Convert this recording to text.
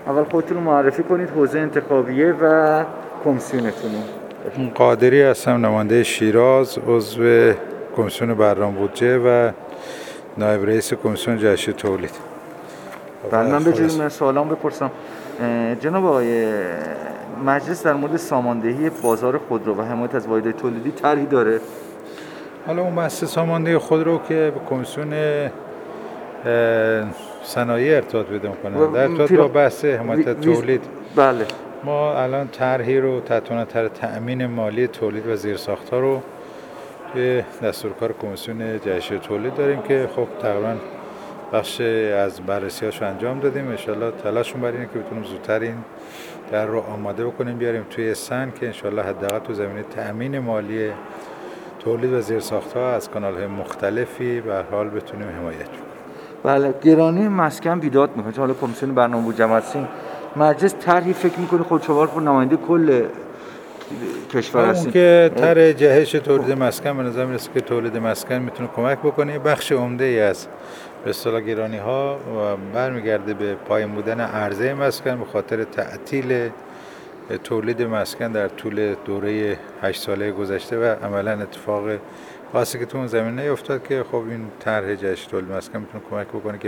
اول خودتون رو معرفی کنید، حوزه انتخابیه و کمیسیونتون. قادری هستم، نماینده شیراز، عضو کمیسیون برنامه بودجه و نایب رئیس کمیسیون جهش تولید. بعد من به جای من سوالام بپرسم. جناب آقای مجلس در مورد ساماندهی بازار خودرو و حمایت از واحدهای تولیدی طرحی داره؟ حالا اون بحث ساماندهی خودرو که به کمیسیون صنایع ارتباط پیدا می‌کنه، در ارتباط با بحث حمایت تولید. بله. ما الان طرحی رو طرح تأمین مالی تولید و زیرساخت‌ها رو به دستورکار کمیسیون جهش تولید داریم که خب تقریبا بخش از بررسی‌هاشو انجام دادیم. ان شاءالله تلاشمون بر اینه که بتونیم زودتر این در رو آماده بکنیم بیاریم توی سن که ان شاءالله حداقل تو زمینه تأمین مالی تولید و زیرساخت‌ها از کانال‌های مختلفی به هر حال بتونیم حمایت کنیم. بله، گرانی مسکن بیداد میکنه. حالا کمیسیون برنامه بودجه هستین، مجلس طرحی فکر میکنه خودشوار خود نماینده کل کشور هستین؟ اون که طرح جهش تولید مسکن به نظر میرسه که تولید مسکن میتونه کمک بکنه. بخش عمده ای از به اصطلاح گرانی ها برمیگرده به پایین بودن عرضه مسکن به خاطر تعطیل تولید مسکن در طول دوره 8 ساله گذشته و عملا اتفاق خاصی که تو اون زمینه افتاد که خب این طرح جهش تولید مسکن میتونه کمک بکنه که